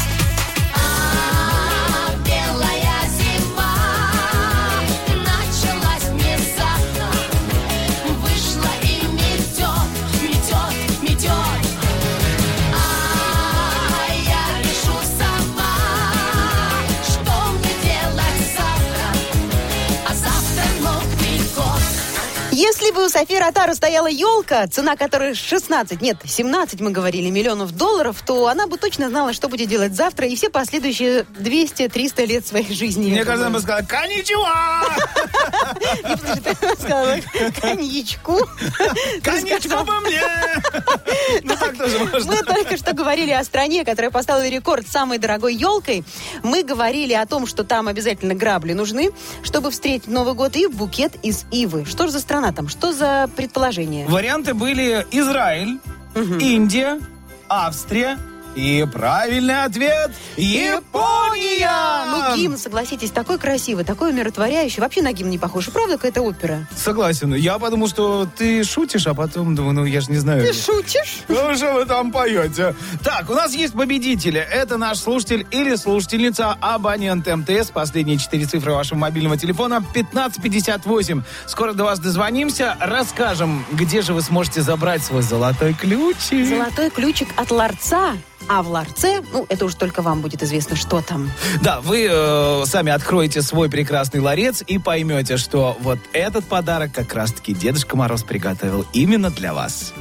Если бы у Софии Ротару стояла елка, цена которой 17 мы говорили, миллионов долларов, то она бы точно знала, что будет делать завтра и все последующие 200-300 лет своей жизни. Мне кажется, она бы сказала: «Коничева!» Ты сказала: «Коньячку». «Коньячку по мне!» Ну так тоже можно. Мы только что говорили о стране, которая поставила рекорд самой дорогой елкой. Мы говорили о том, что там обязательно грабли нужны, чтобы встретить Новый год, и букет из ивы. Что же за страна там? Что за предположение? Варианты были: Израиль, Индия, Австрия и правильный ответ — Япония! Ну, гимн, согласитесь, такой красивый, такой умиротворяющий. Вообще на гимн не похож. Правда, какая-то опера? Согласен. Я подумал, что ты шутишь, а потом думаю, ну я же не знаю. Ты шутишь? Ну что вы там поете? Так, у нас есть победители. Это наш слушатель или слушательница, абонент МТС. Последние 4 цифры вашего мобильного телефона 1558. Скоро до вас дозвонимся, расскажем, где же вы сможете забрать свой золотой ключик. Золотой ключик от ларца. А в ларце, ну, это уже только вам будет известно, что там. Да, вы сами откроете свой прекрасный ларец и поймете, что вот этот подарок как раз-таки Дедушка Мороз приготовил именно для вас.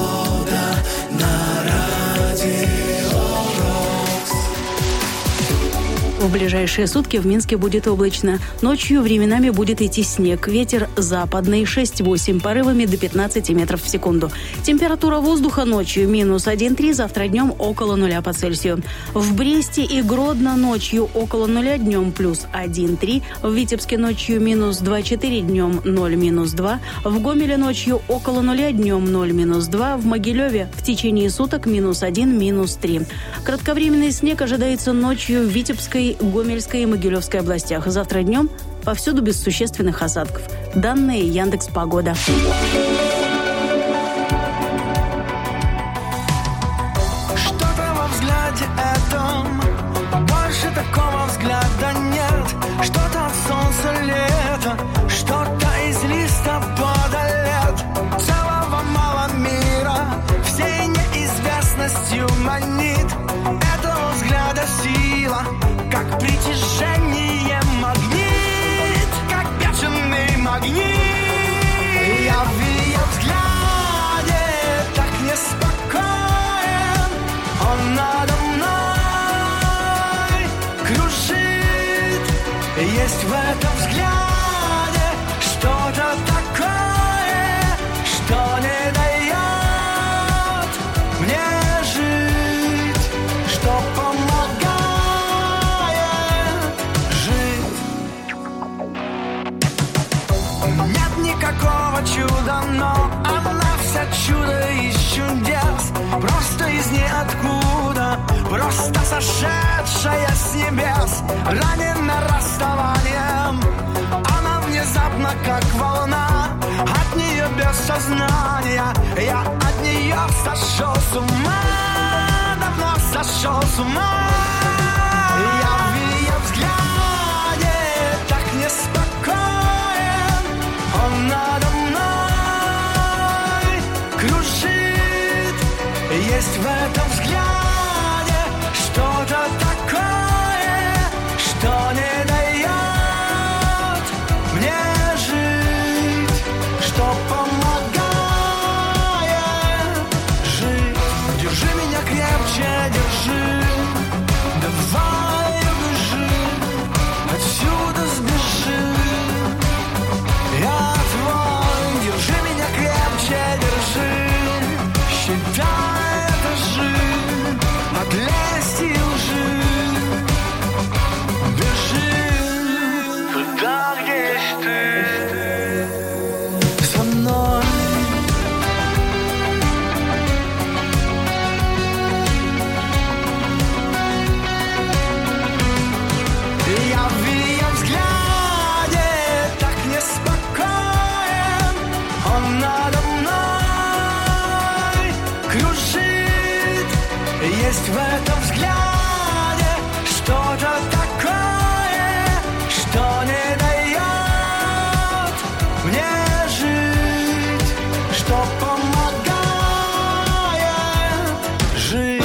Погода на Радио Рокс. В ближайшие сутки в Минске будет облачно. Ночью временами будет идти снег. Ветер западный 6-8, порывами до 15 метров в секунду. Температура воздуха ночью минус 1,3, завтра днем около 0 по Цельсию. В Бресте и Гродно ночью около 0, днем плюс 1,3. В Витебске ночью минус 2,4, днем 0, минус 2. В Гомеле ночью около 0, днем 0, минус 2. В Могилеве в течение суток минус 1, минус 3. Кратковременный снег ожидается ночью в Витебской, Гомельской и Могилевской областях. Завтра днем повсюду без существенных осадков. Данные Яндекс.Погода. Что-то во взгляде этом, больше такого взгляда нет. Что-то от солнца лето, что-то из листопада лет. Целого мало мира, всей неизвестностью манит. Этого взгляда сила, как притяжение магнит, как бешеный магнит. Я в ее взгляде так неспокоен, он надо мной кружит. Есть в этом взгляде что-то такое, что не дает мне жить, что помогает жить. Нет никакого чуда, но она вся чудо из чудес, просто из ниоткуда, просто сошедшая с небес, ранена расставанием. Она внезапно как волна, от нее без сознания. Я от нее сошел с ума, давно сошел с ума. Я в ее взгляде так неспокоен, он надо мной кружит. Есть в этом взгляде что-то такое, что не дает мне жить, что помогает жить. Держи меня крепче, держи, давай убежи, отсюда сбежи. Я твой, держи меня крепче, держи, считай этажи от лести и лжи. Бежи туда, где есть ты, со мной. Я в ее взгляде так неспокоен, он надо мной кружит. Есть в этом взгляде что-то такое, что не дает мне жить, что помогает жить.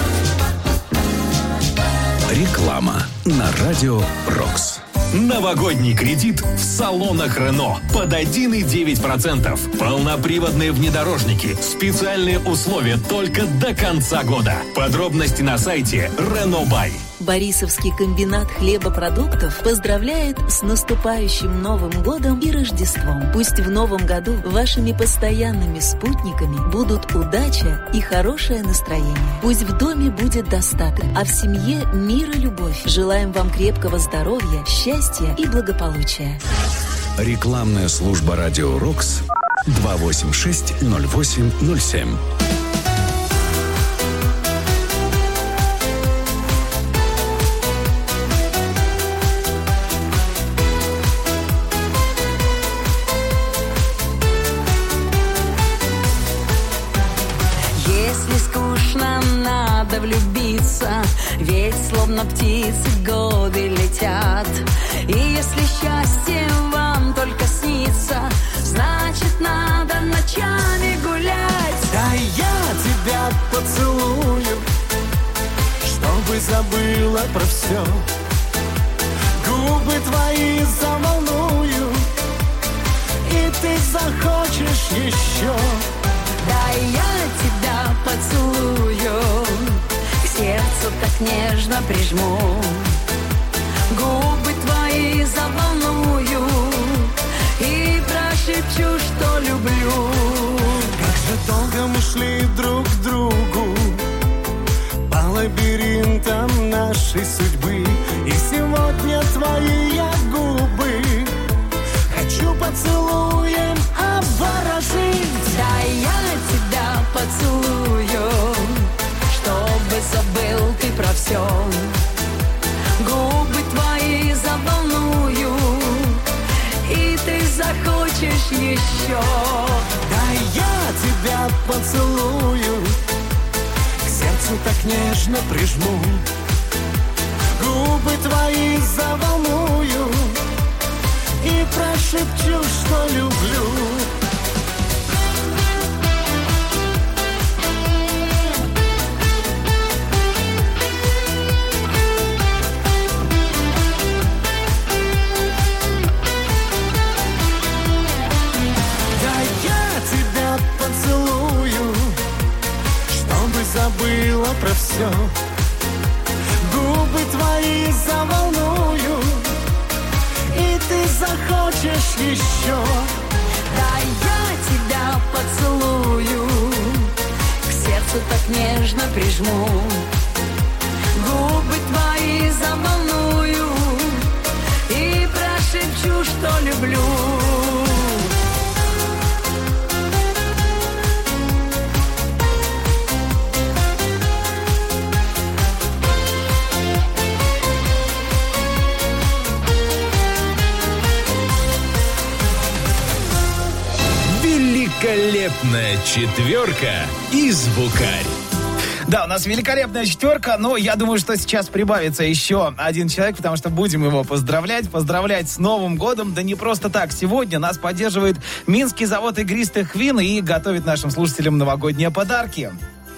Реклама на Радио Рокс. Новогодний кредит в салонах Рено под 1,9%. Полноприводные внедорожники. Специальные условия только до конца года. Подробности на сайте RenoBuy. Борисовский комбинат хлебопродуктов поздравляет с наступающим Новым годом и Рождеством. Пусть в Новом году вашими постоянными спутниками будут удача и хорошее настроение. Пусть в доме будет достаток, а в семье мир и любовь. Желаем вам крепкого здоровья, счастья и благополучия. Рекламная служба Радио Рокс 286-08-07. Влюбиться, ведь словно птицы годы летят. И если счастье вам только снится, значит надо ночами гулять. Да я тебя поцелую, чтобы забыла про все. Губы твои заволную, и ты захочешь еще. Да я тебя поцелую, к сердцу так нежно прижму. Губы твои заволную и прошепчу, что люблю. Как же долго мы шли друг к другу по лабиринтам нашей судьбы. И сегодня твои я губы хочу поцелуем обворожить. Да я тебя поцелую, чтобы забыл ты про все. Губы твои заволную, и ты захочешь еще. Да я тебя поцелую, к сердцу так нежно прижму. Губы твои заволную и прошепчу, что люблю. Забыла про все. Губы твои заволную, и ты захочешь еще. Да я тебя поцелую, к сердцу так нежно прижму. Губы твои заволную и прошепчу, что люблю. Великолепная четверка из Букарь. Да, у нас великолепная четверка, но я думаю, что сейчас прибавится еще один человек, потому что будем его поздравлять с Новым годом. Да не просто так. Сегодня нас поддерживает Минский завод игристых вин и готовит нашим слушателям новогодние подарки.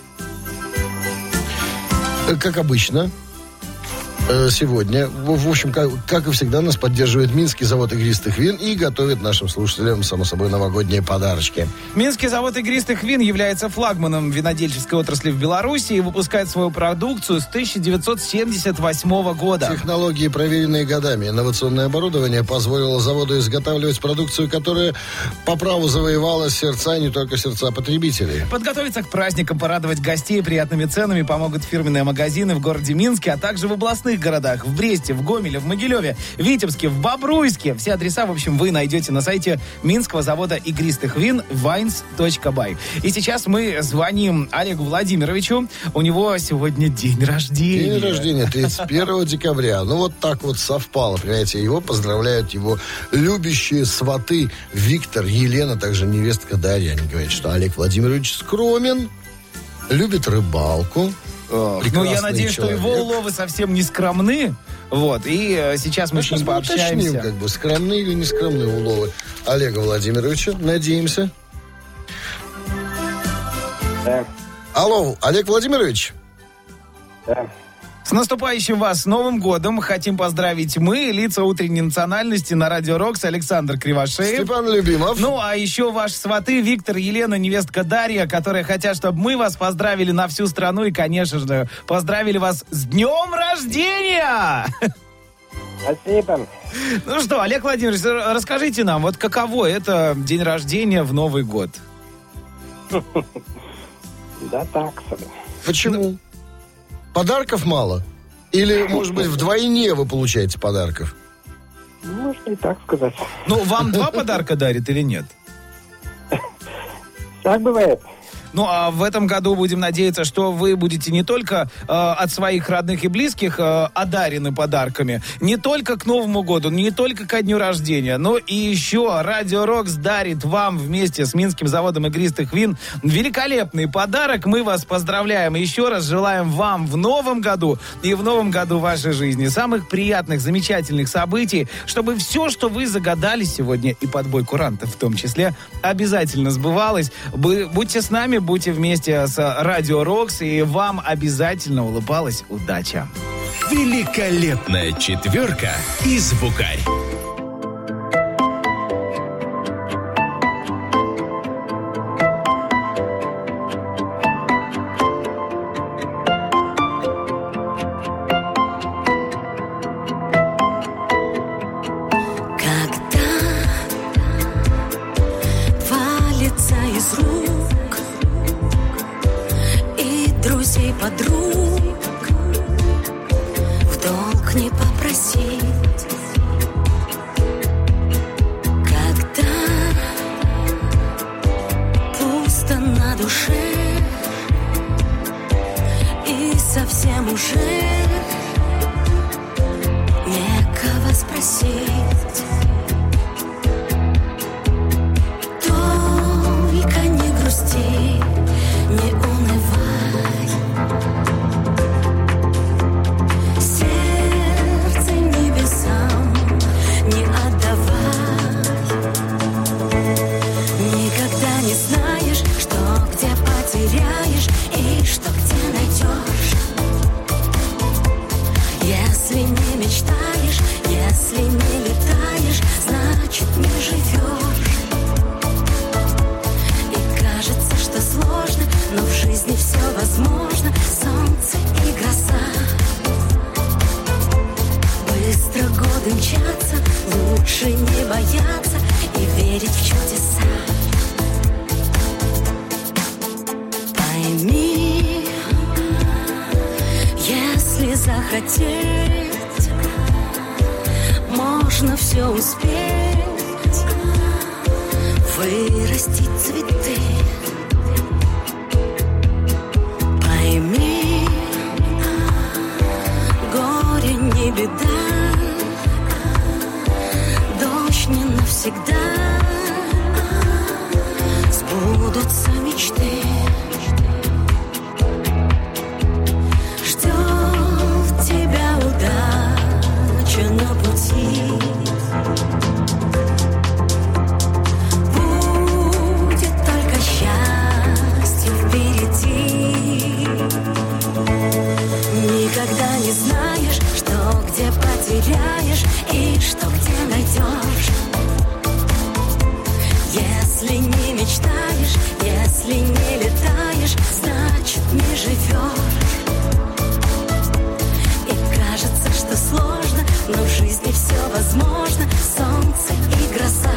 Как обычно, сегодня, в общем, как и всегда, нас поддерживает Минский завод игристых вин и готовит нашим слушателям, само собой, новогодние подарочки. Минский завод игристых вин является флагманом винодельческой отрасли в Беларуси и выпускает свою продукцию с 1978 года. Технологии, проверенные годами, инновационное оборудование позволило заводу изготавливать продукцию, которая по праву завоевала сердца, не только сердца потребителей. Подготовиться к праздникам, порадовать гостей приятными ценами помогут фирменные магазины в городе Минске, а также в областных городах. В Бресте, в Гомеле, в Могилеве, в Витебске, в Бобруйске. Все адреса, в общем, вы найдете на сайте Минского завода игристых вин wines.by. И сейчас мы звоним Олегу Владимировичу. У него сегодня день рождения. День рождения 31 декабря. Ну, вот так вот совпало, понимаете. Его поздравляют его любящие сваты Виктор, Елена, также невестка Дарья. Они говорят, что Олег Владимирович скромен, любит рыбалку. Ну, я надеюсь, человек. Что его уловы совсем не скромны. Вот, и сейчас мы с ним пообщаемся. Уточним, как бы, скромны или не скромны уловы Олега Владимировича. Надеемся. Да. Алло, Олег Владимирович? Да. С наступающим вас Новым годом хотим поздравить мы, лица утренней национальности на Радио Рокс, Александр Кривошеев. Степан Любимов. Ну, а еще ваши сваты Виктор, Елена, невестка Дарья, которые хотят, чтобы мы вас поздравили на всю страну и, конечно же, поздравили вас с днем рождения! Спасибо. Ну что, Олег Владимирович, расскажите нам, вот каково это день рождения в Новый год? Да так себе. Почему? Подарков мало? Или, может быть, вдвойне вы получаете подарков? Можно и так сказать. Ну, вам 2 подарка дарят или нет? Так бывает. Ну, а в этом году будем надеяться, что вы будете не только от своих родных и близких одарены подарками, не только к Новому году, не только ко дню рождения, но и еще Радио Рокс дарит вам вместе с Минским заводом игристых вин великолепный подарок. Мы вас поздравляем и еще раз желаем вам в Новом году и в Новом году вашей жизни самых приятных, замечательных событий, чтобы все, что вы загадали сегодня, и подбой курантов в том числе, обязательно сбывалось. Будьте с нами, будьте вместе с Радио Рокс, и вам обязательно улыбалась удача. Великолепная четверка из Букарь. совсем уже некого спросить. Только не грусти, не унывай. Сердце небесам не отдавай. Никогда не знаешь, что где потеряешь и что где найдешь. Если не мечтаешь, если не летаешь, значит не живешь. И кажется, что сложно, но в жизни все возможно. Солнце и гроза. Быстро годы мчатся, лучше не бояться и верить в чудеса. Пойми, если захотеть, можно все успеть. Вырастить цветы. Пойми, горе не беда, дождь не навсегда, сбудутся мечты. Ждет тебя удача на пути. Будет только счастье впереди. Никогда не знаешь, что где потеряешь и что где найдешь. Если не мечтаешь, если не летаешь, значит не живешь. И кажется, что сложно, но в жизни все возможно. Солнце и гроза.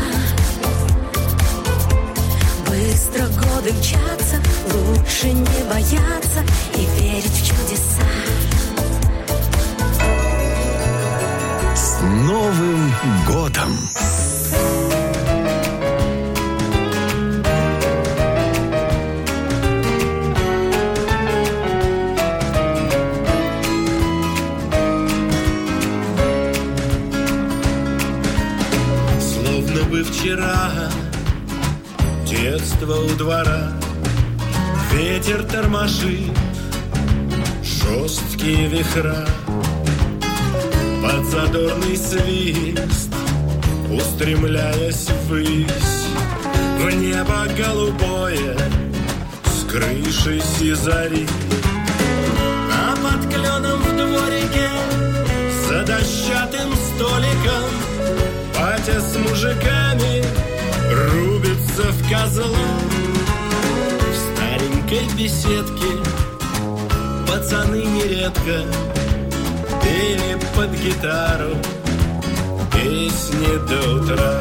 Быстро годы мчатся, лучше не бояться и верить в чудеса. С Новым годом! Словно бы вчера детство у двора, ветер тормошит жесткие вихра. Под задорный свист, устремляясь ввысь, в небо голубое с крыши сизари. А под кленом в дворике за дощатым столиком батя с мужиками рубится в козла. В старенькой беседке пацаны нередко пели под гитару песни до утра.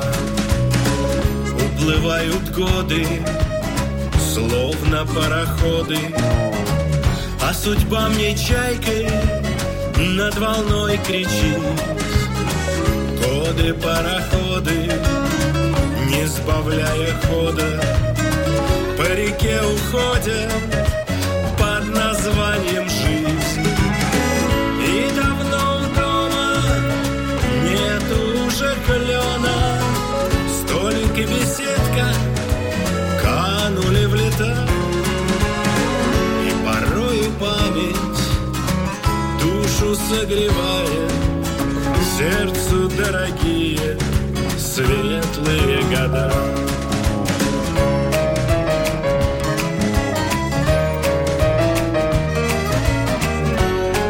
Уплывают годы, словно пароходы, а судьба мне чайкой над волной кричит. Годы, пароходы, не сбавляя хода, по реке уходят под названием жизнь. И давно дома нету уже клена, столик и беседка канули в лета. И порою память душу согревает, сердцу дорогие светлые года.